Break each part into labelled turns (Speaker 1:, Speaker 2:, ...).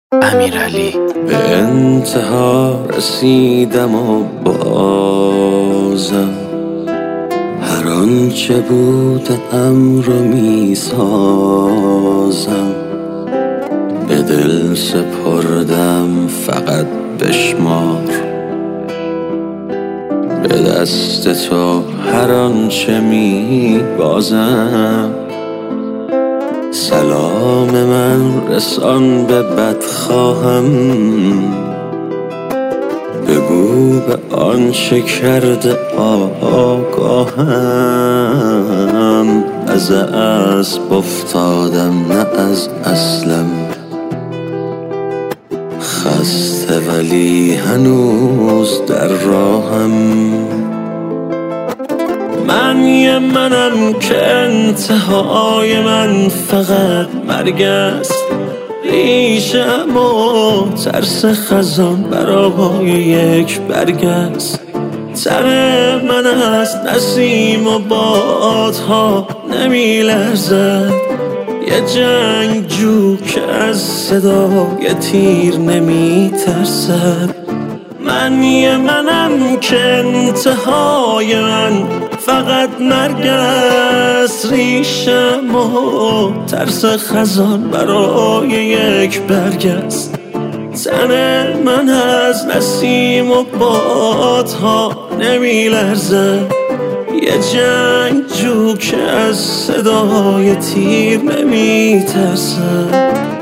Speaker 1: امیرعلی.
Speaker 2: به انتها رسیدم و بازم هر آنچه بودم رو می سازم. به دل سپردم فقط بشمار، به دست تو هر آنچه می بازم. سلام من رسان به بدخواهم، بگو به آنچه کرده آگاهم. از اسب افتادم نه از اصلم، خسته ولی هنوز در راهم. منم که انتهای من فقط مرگ است. ریشم و ترس خزان برای یک برگ است. تن من از نسیم و بادها نمی لرزد. یه جنگجو که از صدای تیر نمی ترسد. منم که انتهای من فقط مرگ است. ریشم و ترس خزان برای یک برگ است. تن من از نسیم و بادها نمی لرزد. یه جنگجو که از صدای تیر نمی ترسد.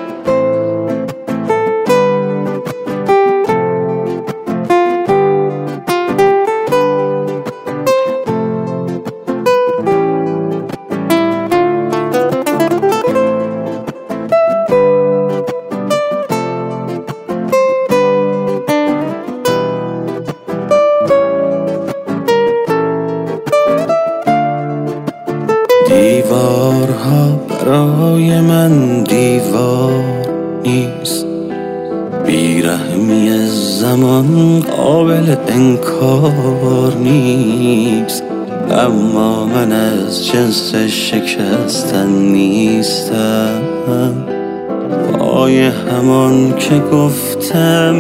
Speaker 2: دیوارها برای من دیوار نیست. بیرحمی زمان قابل انکار نیست. اما من از جنس شکستن نیستم. پای همان که گفتم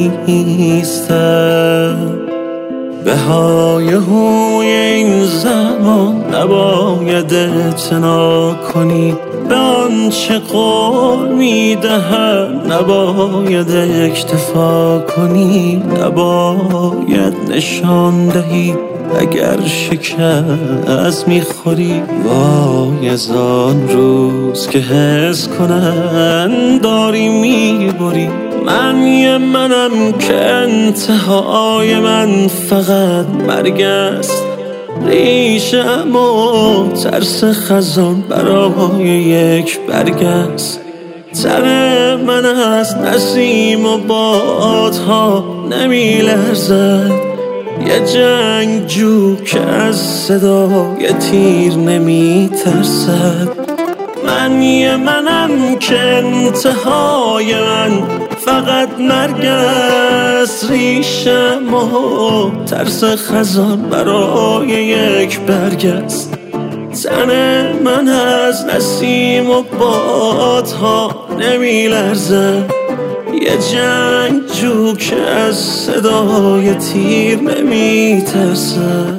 Speaker 2: میستم. به های هوی این زمان نباید اعتنا کنی. به آنچه قول میدهم نباید اکتفا کنی. نباید نشان دهی اگر شکست میخوری. وای از آن روز که حس کنن داری میبری. منم که انتهای من فقط مرگ است. ریشم و ترس خزان برای یک برگ است. تن من از نسیم و بادها نمی لرزد. یه جنگجو که از صدای تیر نمی ترسد. منم که انتهای من فقط مرگ است. ریشم و ترس خزان برای یک برگ است. تن من از نسیم و بادها نمی لرزد. یه جنگجو که از صدای تیر نمی ترسد.